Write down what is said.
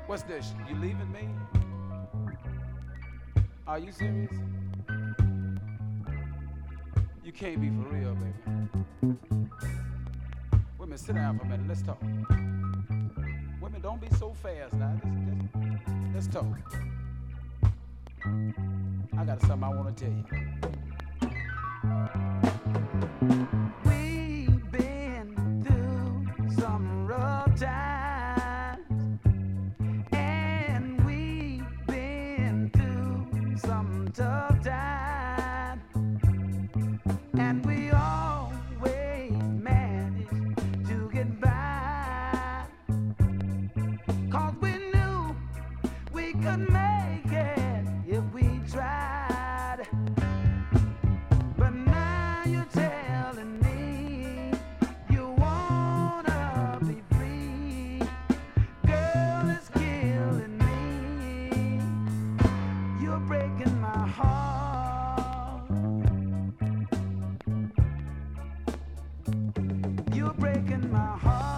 What's this? You leaving me? Are you serious? You can't be for real, baby. Wait a minute, sit down for a minute. Let's talk. Wait a minute, don't be so fast now. Let's talk. I got something I want to tell you. We've been through some rough times, and we've been through some tough times, and we always managed to get by, 'cause we knew we could make it if we tried. But now you're telling me you wanna be free. Girl, it's killing me. You're breaking my heart. You're breaking my heart.